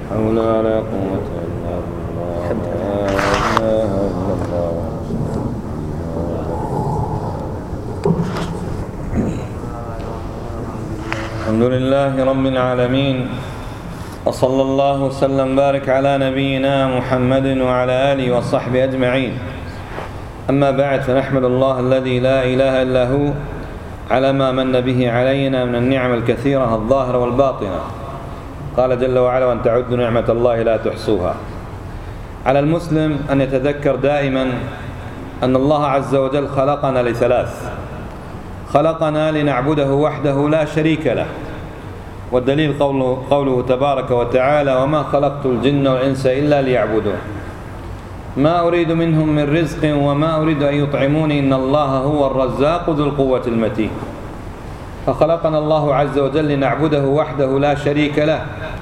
حول ولا قوة إلا بالله. لا إله إلا الله. الحمد لله رب العالمين، وصلى الله وسلم وبارك على نبينا محمد وعلى آله وصحبه أجمعين. أما بعد، فنحمد الله الذي لا إله إلا هو على ما من به علينا من النعم الكثيرة الظاهرة والباطنة. قال جل وعلا: وأن تعدوا نعمة الله لا تحصوها. على المسلم أن يتذكر دائما أن الله عز وجل خلقنا لثلاث: خلقنا لنعبده وحده لا شريك له، والدليل قوله تبارك وتعالى: وما خلقت الجن والإنس إلا ليعبدون ما أريد منهم من رزق وما أريد أن يطعموني إن الله هو الرزاق ذو القوة المتين. فخلقنا الله عز وجل لنعبده وحده لا شريك له،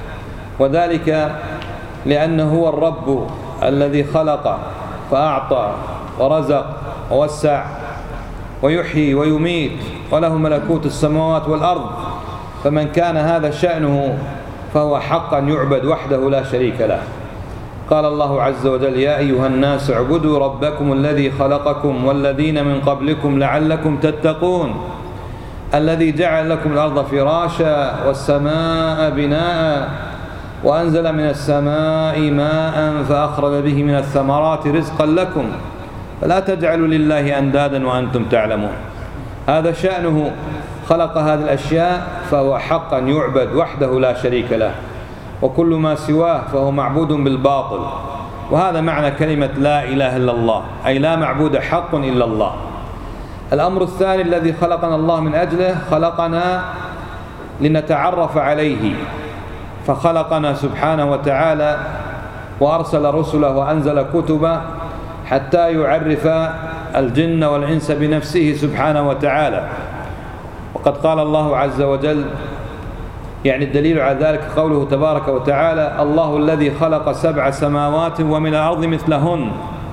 وذلك لأنه هو الرب الذي خلق فأعطى ورزق ووسع ويحيي ويميت، وله ملكوت السماوات والأرض. فمن كان هذا شأنه فهو حقا يعبد وحده لا شريك له. قال الله عز وجل: يا أيها الناس اعبدوا ربكم الذي خلقكم والذين من قبلكم لعلكم تتقون الذي جعل لكم الأرض فراشا والسماء بناء وأنزل من السماء ماء فأخرج به من الثمرات رزقا لكم فلا تجعلوا لله أندادا وأنتم تعلمون. هذا شأنه، خلق هذه الأشياء فهو حقا يعبد وحده لا شريك له، وكل ما سواه فهو معبود بالباطل. وهذا معنى كلمة لا إله إلا الله، أي لا معبود حق إلا الله. الأمر الثاني الذي خلقنا الله من أجله: خلقنا لنتعرف عليه، فخلقنا سبحانه وتعالى وأرسل رسله وأنزل كتبه حتى يعرف الجن والإنس بنفسه سبحانه وتعالى. وقد قال الله عز وجل، يعني الدليل على ذلك قوله تبارك وتعالى: الله الذي خلق 7 سماوات ومن الأرض مثلهن،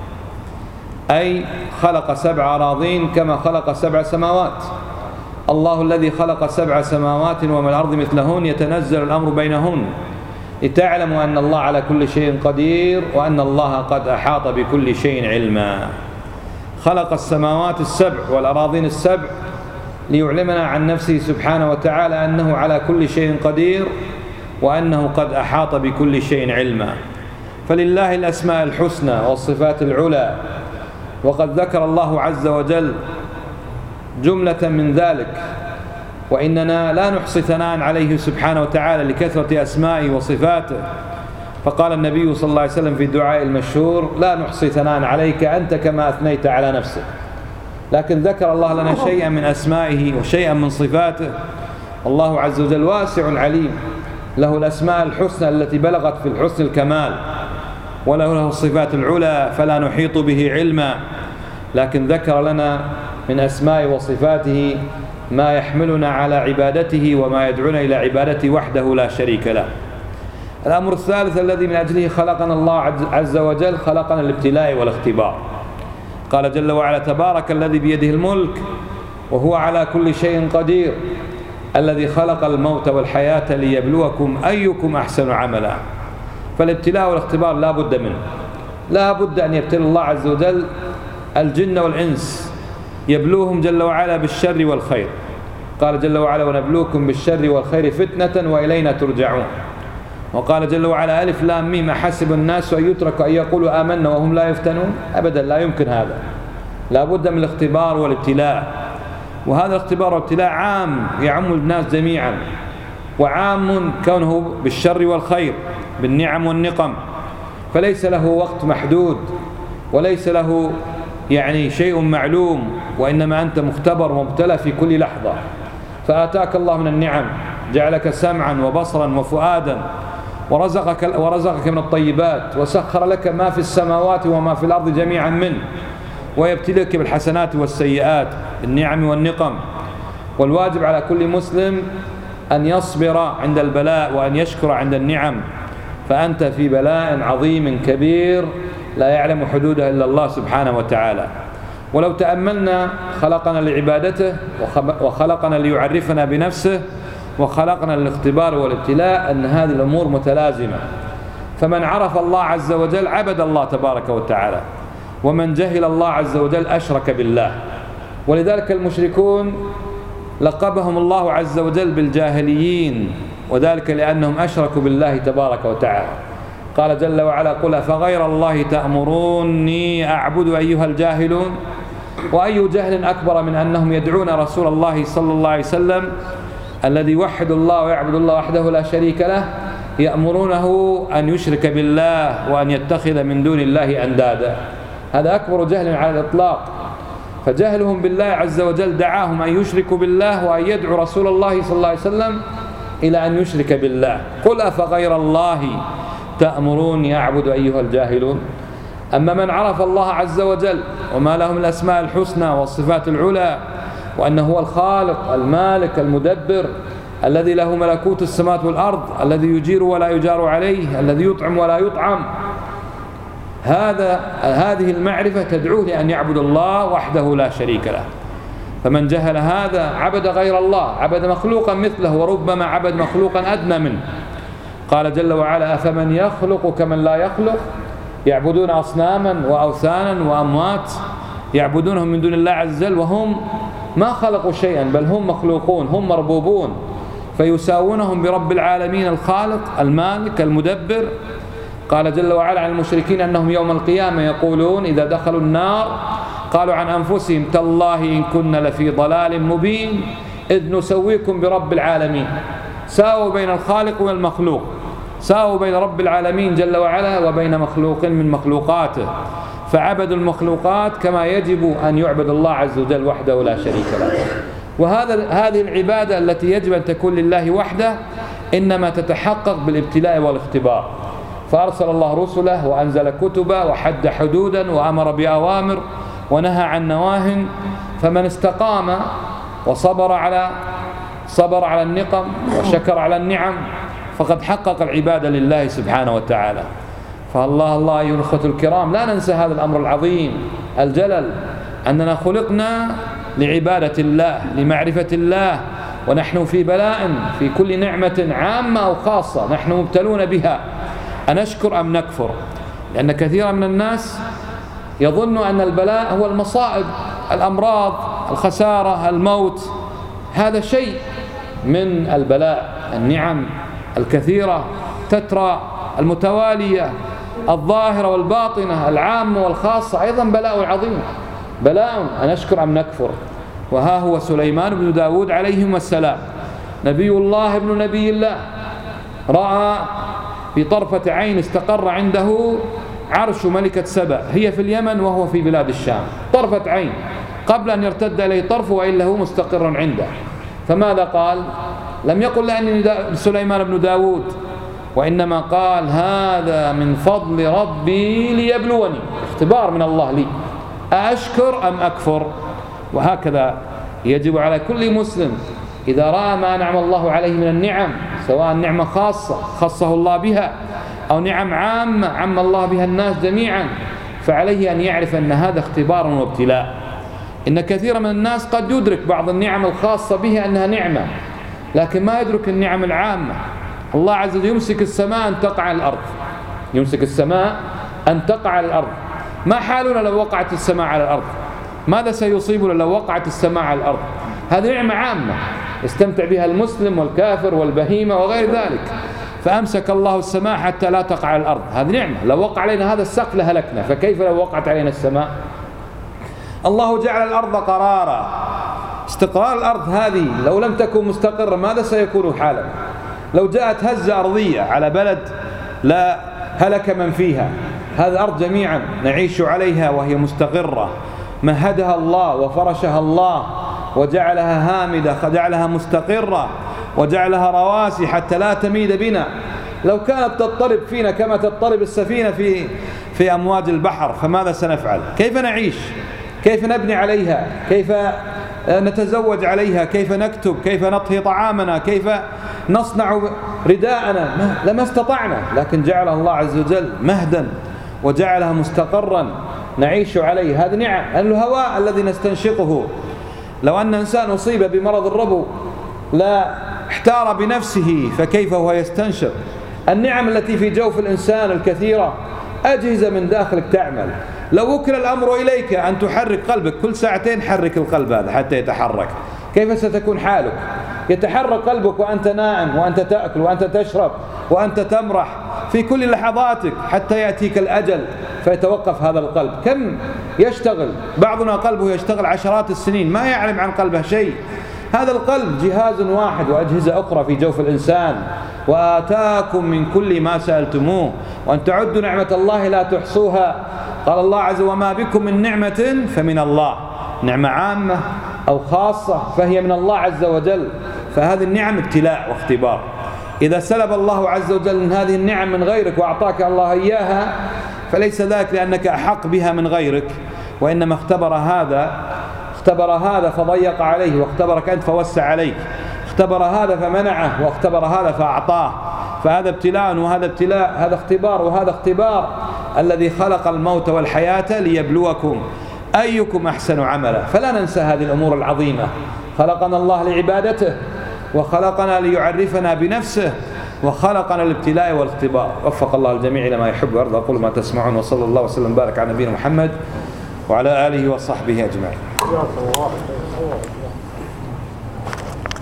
أي خلق 7 أراضين كما خلق 7 سماوات. الله الذي خلق 7 سماوات ومن الأرض مثلهن يتنزل الأمر بينهن لتعلموا أن الله على كل شيء قدير وأن الله قد أحاط بكل شيء علما. خلق السماوات ال7 والأراضين ال7 ليعلمنا عن نفسه سبحانه وتعالى أنه على كل شيء قدير وأنه قد أحاط بكل شيء علما. فلله الأسماء الحسنى والصفات العلى، وقد ذكر الله عز وجل جملة من ذلك، وإننا لا نحصي ثناء عليه سبحانه وتعالى لكثرة أسمائه وصفاته. فقال النبي صلى الله عليه وسلم في الدعاء المشهور: لا نحصي ثناء عليك أنت كما أثنيت على نفسك. لكن ذكر الله لنا شيئا من أسمائه وشيئا من صفاته. الله عز وجل واسع عليم، له الأسماء الحسنى التي بلغت في الحسن الكمال، وله الصفات العلى فلا نحيط به علما. لكن ذكر لنا من أسمائه وصفاته ما يحملنا على عبادته وما يدعونا إلى عبادته وحده لا شريك له. الأمر الثالث الذي من أجله خلقنا الله عز وجل: خلقنا الابتلاء والاختبار. قال جل وعلا: تبارك الذي بيده الملك وهو على كل شيء قدير الذي خلق الموت والحياة ليبلوكم أيكم أحسن عملا. فالابتلاء والاختبار لا بد منه، لا بد أن يبتلي الله عز وجل الجن والإنس، يبلوهم جل وعلا بالشر والخير. قال جل وعلا: ونبلوكم بالشر والخير فتنة وإلينا ترجعون. وقال جل وعلا: ألف لام ميم أحسب الناس أن يتركوا أن يقولوا آمنا وهم لا يفتنون. أبدا، لا يمكن هذا. لا بد من الاختبار والابتلاء، وهذا الاختبار والابتلاء عام يعم الناس جميعا، وعام كونه بالشر والخير بالنعم والنقم، فليس له وقت محدود وليس له يعني شيء معلوم، وإنما أنت مختبر ومبتلى في كل لحظة. فآتاك الله من النعم، جعلك سمعا وبصرا وفؤادا، ورزقك من الطيبات، وسخر لك ما في السماوات وما في الأرض جميعا منه، ويبتليك بالحسنات والسيئات النعم والنقم. والواجب على كل مسلم أن يصبر عند البلاء وأن يشكر عند النعم، فأنت في بلاء عظيم كبير لا يعلم حدودها إلا الله سبحانه وتعالى. ولو تأملنا، خلقنا لعبادته وخلقنا ليعرفنا بنفسه وخلقنا للاختبار والابتلاء، أن هذه الأمور متلازمة. فمن عرف الله عز وجل عبد الله تبارك وتعالى، ومن جهل الله عز وجل أشرك بالله. ولذلك المشركون لقبهم الله عز وجل بالجاهليين، وذلك لأنهم أشركوا بالله تبارك وتعالى. قال جل وعلا: قل أفغير الله تأمروني أعبد أيها الجاهلون. وأي جهل أكبر من أنهم يدعون رسول الله صلى الله عليه وسلم الذي يوحد الله ويعبد الله وحده لا شريك له، يأمرونه أن يشرك بالله وأن يتخذ من دون الله أندادا. هذا أكبر جهل على الإطلاق. فجهلهم بالله عز وجل دعاهم أن يشركوا بالله وأن يدعو رسول الله صلى الله عليه وسلم إلى أن يشرك بالله. قل أفغير الله تأمروني أعبد أيها الجاهلون. أما من عرف الله عز وجل وما له من الأسماء الحسنى والصفات العلى، وأنه هو الخالق المالك المدبر الذي له ملكوت السماوات والأرض، الذي يجير ولا يجار عليه، الذي يطعم ولا يطعم، هذه المعرفة تدعوه لأن يعبد الله وحده لا شريك له. فمن جهل هذا عبد غير الله، عبد مخلوقا مثله، وربما عبد مخلوقا أدنى منه. قال جل وعلا: أفمن يخلق كمن لا يخلق، يعبدون أصناما وأوثانا وأموات يعبدونهم من دون الله عز وجل وهم ما خلقوا شيئا، بل هم مخلوقون، هم مربوبون، فيساوونهم برب العالمين الخالق المالك المدبر. قال جل وعلا عن المشركين أنهم يوم القيامة يقولون إذا دخلوا النار قالوا عن أنفسهم: تالله إن كنا لفي ضلال مبين إذ نسويكم برب العالمين. ساووا بين الخالق والمخلوق، ساووا بين رب العالمين جل وعلا وبين مخلوق من مخلوقاته، فعبدوا المخلوقات كما يجب أن يعبد الله عز وجل وحده لا شريك له. هذه العبادة التي يجب أن تكون لله وحده إنما تتحقق بالابتلاء والاختبار. فأرسل الله رسله وأنزل كتبه وحد حدودا وأمر بأوامر ونهى عن نواه، فمن استقام وصبر على النقم وشكر على النعم فقد حقق العبادة لله سبحانه وتعالى. فالله أيها الأخوة الكرام، لا ننسى هذا الأمر العظيم الجلل، أننا خلقنا لعبادة الله، لمعرفة الله، ونحن في بلاء، في كل نعمة عامة أو خاصة نحن مبتلون بها، أنشكر أم نكفر؟ لأن كثيرا من الناس يظن أن البلاء هو المصائب، الأمراض، الخسارة، الموت. هذا شيء من البلاء. النعم الكثيرة تترى المتوالية الظاهرة والباطنة العامة والخاصة أيضا بلاء عظيم، بلاء أنشكر أم نكفر. وها هو سليمان بن داود عليهم السلام، نبي الله ابن نبي الله، رأى في طرفة عين استقر عنده عرش ملكة سبأ، هي في اليمن وهو في بلاد الشام، طرفة عين قبل أن يرتد إليه طرفه وإلا هو مستقر عنده. فماذا قال؟ لم يقل لأني سليمان بن داود، وإنما قال: هذا من فضل ربي ليبلوني، اختبار من الله لي، أشكر أم أكفر؟ وهكذا يجب على كل مسلم إذا رأى ما أنعم الله عليه من النعم، سواء نعمة خاصة خصه الله بها أو نعم عامة عم الله بها الناس جميعا، فعليه أن يعرف أن هذا اختبار وابتلاء. إن كثير من الناس قد يدرك بعض النعم الخاصة به أنها نعمة، لكن ما يدرك النعم العامة. الله عز وجل يمسك السماء أن تقع على الأرض، يمسك السماء أن تقع على الأرض. ما حالنا لو وقعت السماء على الأرض؟ ماذا سيصيبنا لو وقعت السماء على الأرض؟ هذه نعمة عامة يستمتع بها المسلم والكافر والبهيمة وغير ذلك، فأمسك الله السماء حتى لا تقع على الأرض، هذه نعمة. لو وقع علينا هذا السقف لهلكنا، فكيف لو وقعت علينا السماء؟ الله جعل الأرض قرارا، استقرار الأرض هذه لو لم تكن مستقرة ماذا سيكون حالا؟ لو جاءت هزة أرضية على بلد لا هلك من فيها. هذه الأرض جميعا نعيش عليها وهي مستقرة، مهدها الله وفرشها الله وجعلها هامدة، جعلها مستقرة وجعلها رواسي حتى لا تميد بنا. لو كانت تضطرب فينا كما تضطرب السفينة في أمواج البحر فماذا سنفعل؟ كيف نعيش؟ كيف نبني عليها؟ كيف نتزوج عليها؟ كيف نكتب؟ كيف نطهي طعامنا؟ كيف نصنع رداءنا؟ لما استطعنا، لكن جعل الله عز وجل مهدا وجعلها مستقرا نعيش عليه. هذا نعم. الهواء الذي نستنشقه، لو أن إنسان أصيب بمرض الربو لا احتار بنفسه، فكيف هو يستنشق؟ النعم التي في جوف الإنسان الكثيرة أجهزة من داخلك تعمل. لو وكل الأمر إليك أن تحرك قلبك كل ساعتين، حرك القلب هذا حتى يتحرك، كيف ستكون حالك؟ يتحرك قلبك وأنت نائم، وأنت تأكل، وأنت تشرب، وأنت تمرح في كل لحظاتك حتى يأتيك الأجل فيتوقف هذا القلب. كم يشتغل بعضنا قلبه يشتغل عشرات السنين ما يعلم عن قلبه شيء. هذا القلب جهاز واحد وأجهزة أخرى في جوف الإنسان. وآتاكم من كل ما سألتموه وأن تعدوا نعمة الله لا تحصوها. قال الله عز وجل: وما بكم من نعمة فمن الله. نعمة عامة أو خاصة فهي من الله عز وجل. فهذه النعم ابتلاء واختبار. إذا سلب الله عز وجل من هذه النعم من غيرك وأعطاك الله إياها فليس ذلك لأنك أحق بها من غيرك، وإنما اختبر هذا فضيق عليه، واختبرك أنت فوسع عليك، اختبر هذا فمنعه، واختبر هذا فأعطاه. فهذا ابتلاء وهذا ابتلاء، هذا اختبار وهذا اختبار. الذي خلق الموت والحياة ليبلوكم أيكم أحسن عملا. فلا ننسى هذه الأمور العظيمة. خلقنا الله لعبادته، وخلقنا ليعرفنا بنفسه، وخلقنا الابتلاء والاختبار. وفق الله الجميع إلى ما يحب ويرضى. أقول ما تسمعون، وصلى الله وسلم وبارك على نبينا محمد وعلى آله وصحبه أجمعين.